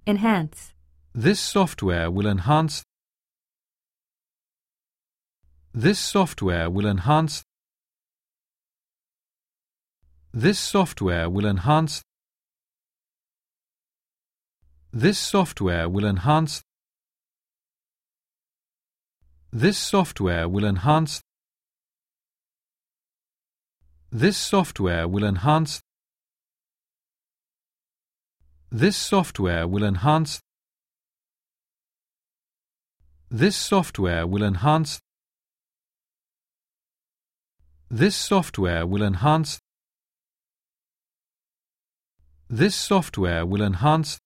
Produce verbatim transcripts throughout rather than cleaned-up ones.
Enhance. This software will enhance. This software will enhance. This software will enhance. This software will enhance. This software will enhance. This software will enhance. This software will enhance. This software will enhance. This software will enhance. This software will enhance.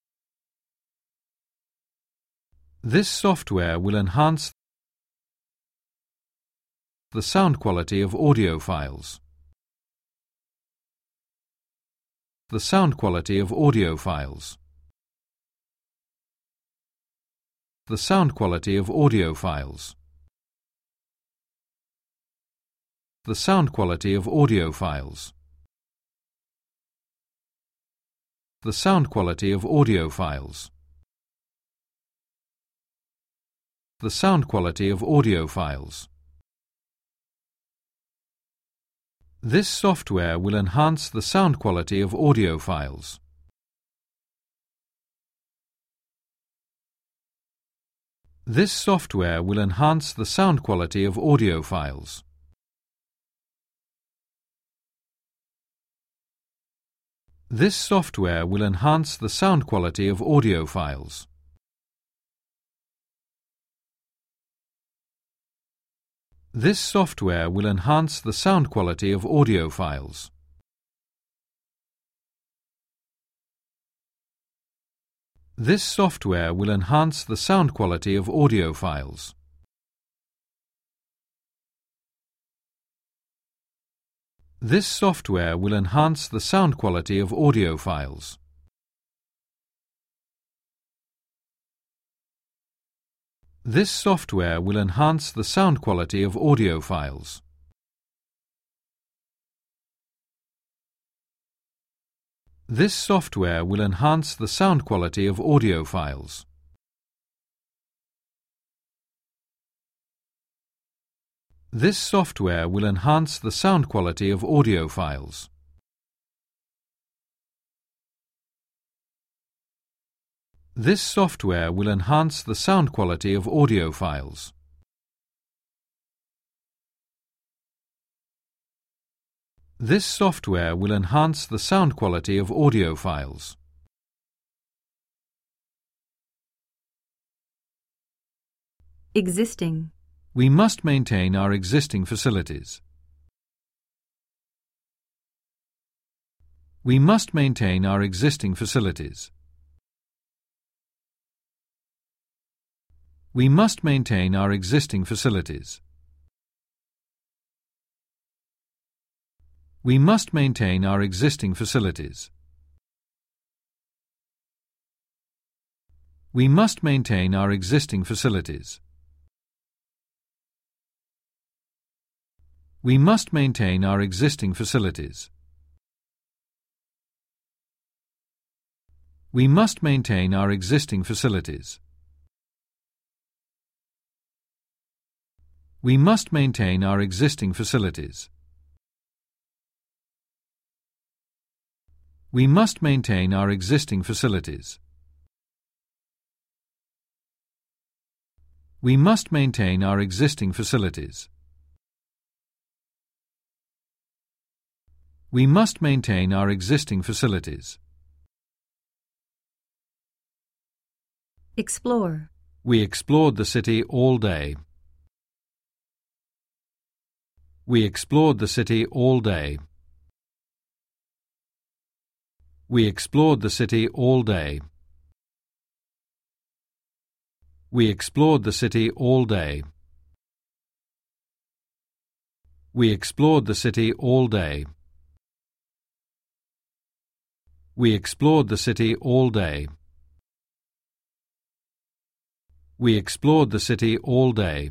This software will enhance the sound quality of audio files. The sound quality of audio files. The sound quality of audio files. The sound quality of audio files. The sound quality of audio files. The sound quality of audio files. This software will enhance the sound quality of audio files. This software will enhance the sound quality of audio files. This software will enhance the sound quality of audio files. This software will enhance the sound quality of audio files. This software will enhance the sound quality of audio files. This software will enhance the sound quality of audio files. This software will enhance the sound quality of audio files. This software will enhance the sound quality of audio files. This software will enhance the sound quality of audio files. This software will enhance the sound quality of audio files. This software will enhance the sound quality of audio files. Existing. We must maintain our existing facilities. We must maintain our existing facilities. We must maintain our existing facilities. We must maintain our existing facilities. We must maintain our existing facilities. We must maintain our existing facilities. We must maintain our existing facilities. We must maintain our existing facilities. We must maintain our existing facilities. We must maintain our existing facilities. We must maintain our existing facilities. Explore. We explored the city all day. We explored the city all day. We explored the city all day. We explored the city all day. We explored the city all day. We explored the city all day. We explored the city all day.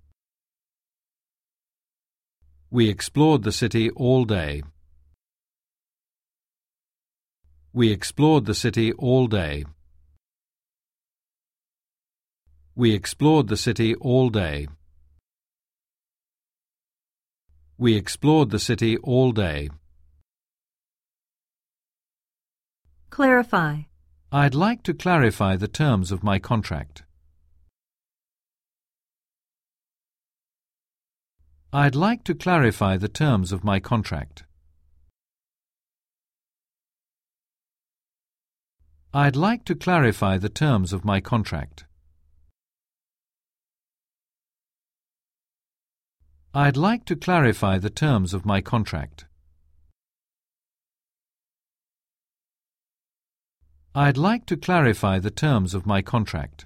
We explored the city all day. We explored the city all day. We explored the city all day. We explored the city all day. Clarify. I'd like to clarify the terms of my contract. I'd like to clarify the terms of my contract. I'd like to clarify the terms of my contract. I'd like to clarify the terms of my contract. I'd like to clarify the terms of my contract.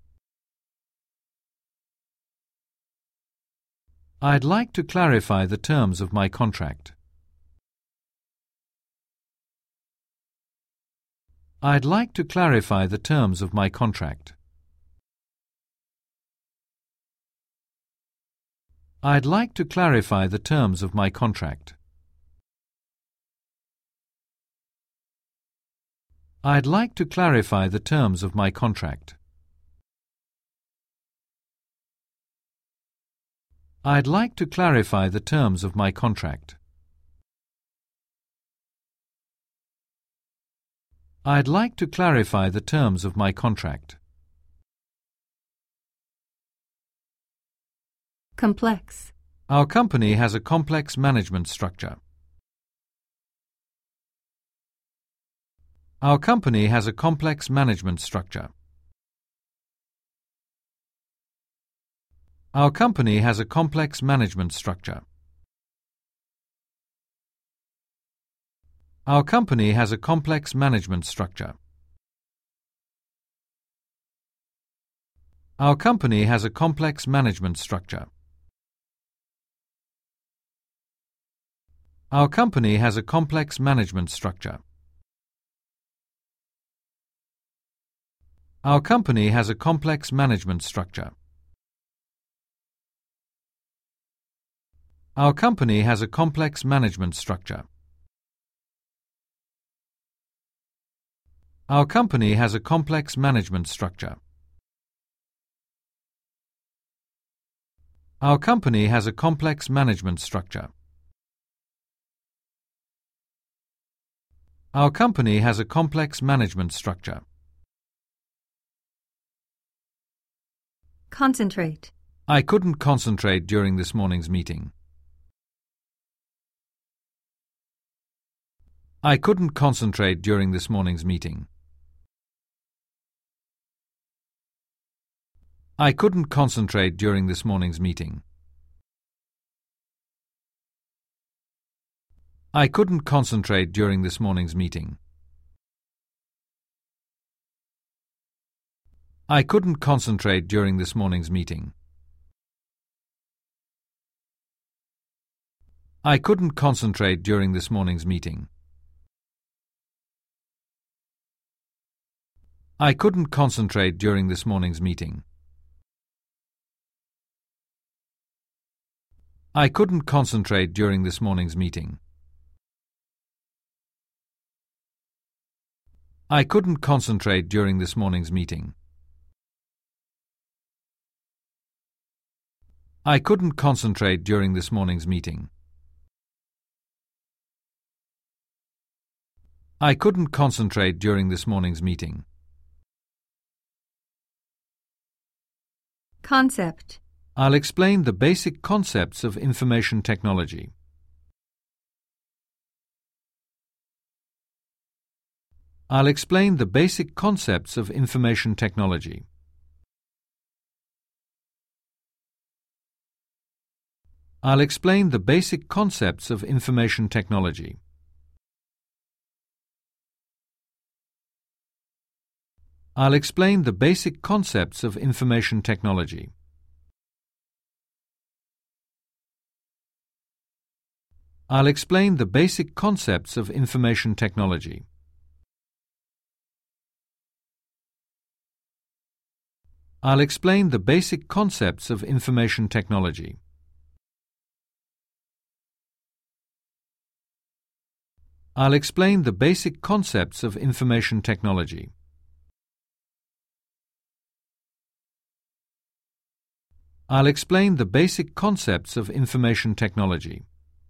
I'd like to clarify the terms of my contract. I'd like to clarify the terms of my contract. I'd like to clarify the terms of my contract. I'd like to clarify the terms of my contract. I'd like to clarify the terms of my contract. I'd like to clarify the terms of my contract. Complex. Our company has a complex management structure. Our company has a complex management structure. Our company has a complex management structure. Our company has a complex management structure. Our company has a complex management structure. Our company has a complex management structure. Our company has a complex management structure. Our company has a complex management structure. Our company has a complex management structure. Our company has a complex management structure. Our company has a complex management structure. Concentrate. I couldn't concentrate during this morning's meeting. I couldn't concentrate during this morning's meeting. I couldn't concentrate during this morning's meeting. I couldn't concentrate during this morning's meeting. I couldn't concentrate during this morning's meeting. I couldn't concentrate during this morning's meeting. I couldn't concentrate during this morning's meeting. I couldn't concentrate during this morning's meeting. I couldn't concentrate during this morning's meeting. I couldn't concentrate during this morning's meeting. I couldn't concentrate during this morning's meeting. Concept. I'll explain the basic concepts of information technology. I'll explain the basic concepts of information technology. I'll explain the basic concepts of information technology. I'll explain the basic concepts of information technology. I'll explain the basic concepts of information technology. I'll explain the basic concepts of information technology. I'll explain the basic concepts of information technology. I'll explain the basic concepts of information technology.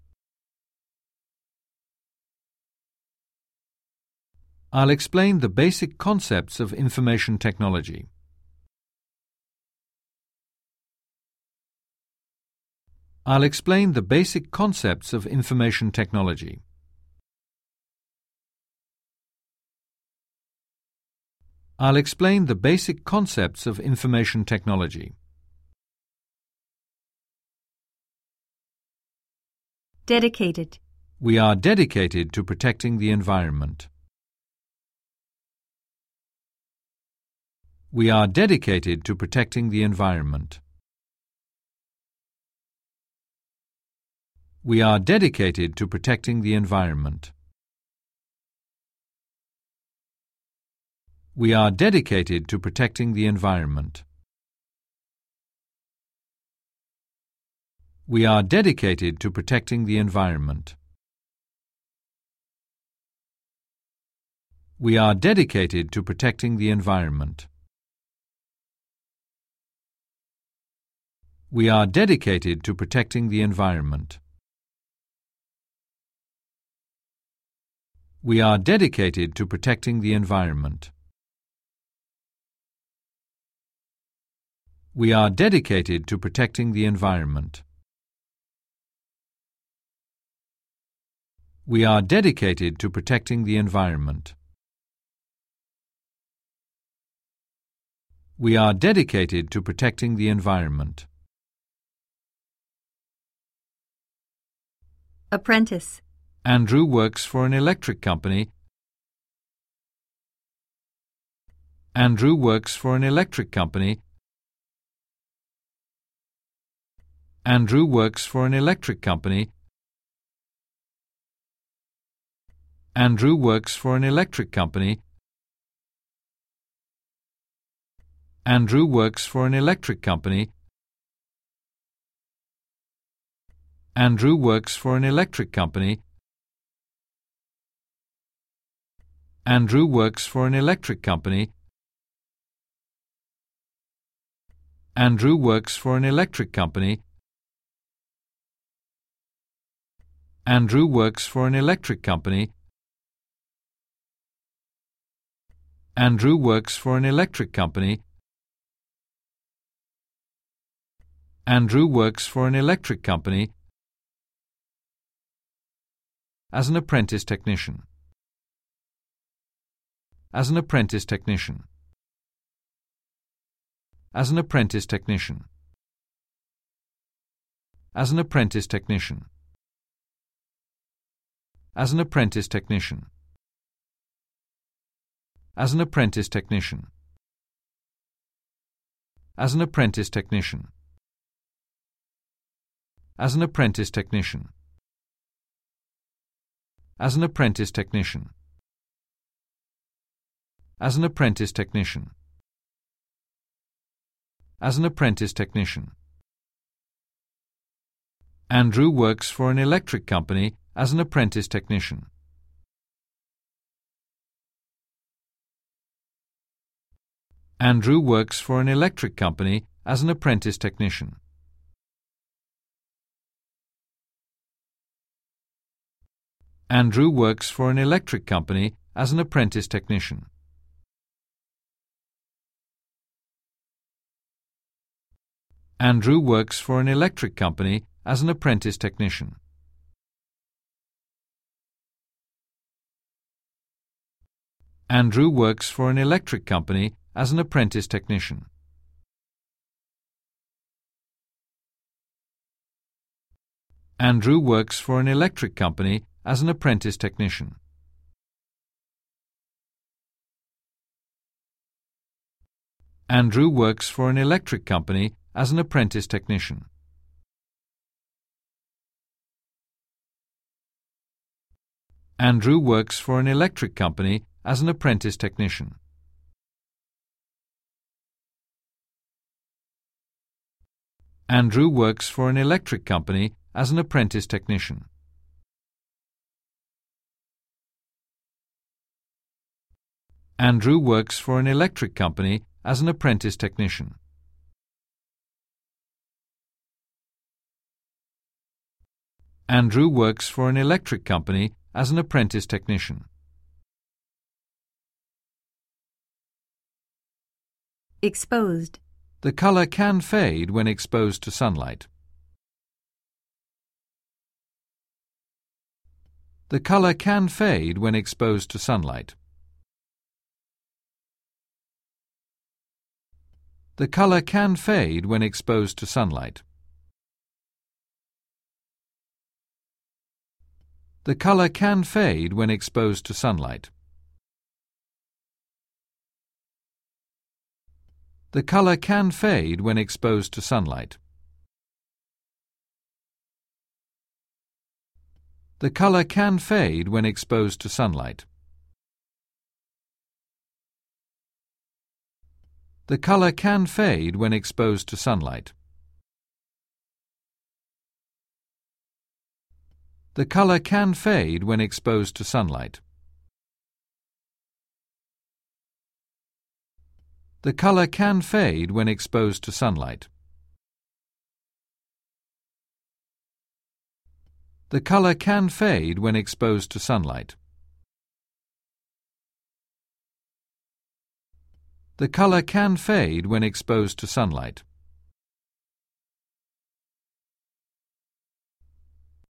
I'll explain the basic concepts of information technology. I'll explain the basic concepts of information technology. I'll explain the basic concepts of information technology. Dedicated. We are dedicated to protecting the environment. We are dedicated to protecting the environment. We are dedicated to protecting the environment. We are dedicated to protecting the environment. We are dedicated to protecting the environment. We are dedicated to protecting the environment. We are dedicated to protecting the environment. We are dedicated to protecting the environment. We are dedicated to protecting the environment. We are dedicated to protecting the environment. We are dedicated to protecting the environment. Apprentice. Andrew works for an electric company. Andrew works for an electric company. Andrew works for an electric company. Andrew works for an electric company. Andrew works for an electric company. Andrew works for an electric company. Andrew works for an electric company. Andrew works for an electric company. Andrew works for an electric company. Andrew works for an electric company. Andrew works for an electric company. As an apprentice technician. As an apprentice technician. As an apprentice technician. As an apprentice technician. As an apprentice technician. As an apprentice technician. As an apprentice technician. As an apprentice technician. As an apprentice technician. As an apprentice technician. As an apprentice technician. Andrew works for an electric company as an apprentice technician. Andrew works for an electric company as an apprentice technician. Andrew works for an electric company as an apprentice technician. Andrew works for an electric company as an apprentice technician. Andrew works for an electric company as an apprentice technician. Andrew works for an electric company as an apprentice technician. Andrew works for an electric company as an apprentice technician. Andrew works for an electric company as an apprentice technician. Andrew works for an electric company as an apprentice technician. Andrew works for an electric company as an apprentice technician. Andrew works for an electric company as an apprentice technician. Exposed. The colour can fade when exposed to sunlight. The colour can fade when exposed to sunlight. The colour can fade when exposed to sunlight. The colour can fade when exposed to sunlight. The colour can fade when exposed to sunlight. The colour can fade when exposed to sunlight. The colour can fade when exposed to sunlight. The colour can fade when exposed to sunlight. The colour can fade when exposed to sunlight. The colour can fade when exposed to sunlight. The colour can fade when exposed to sunlight.